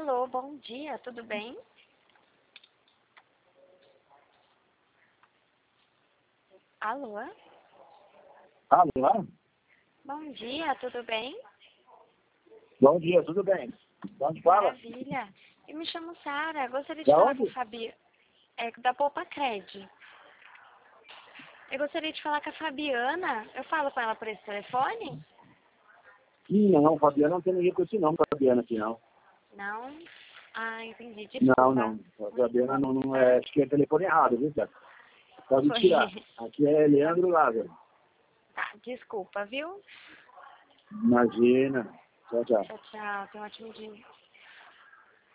Alô, bom dia, tudo bem? Alô? Alô? Bom dia, tudo bem? Bom dia, tudo bem? De onde fala? Maravilha. Eu me chamo Sara, gostaria de Da falar com a onde? Fabi... da Poupa Cred. Eu gostaria de falar com a Fabiana. Eu falo com ela por esse telefone? Não, Fabiana, não tem ninguém com esse nome, Fabiana, aqui não. Não? Ah, entendi. Não, Desculpa. não. Fabiana não é, acho que é telefone errado, viu, cara? Pode Foi. tirar. Aqui é Leandro Lázaro. Tá, desculpa, viu? Imagina. Tchau, tchau. Tchau, tchau. Tenha um ótimo dia.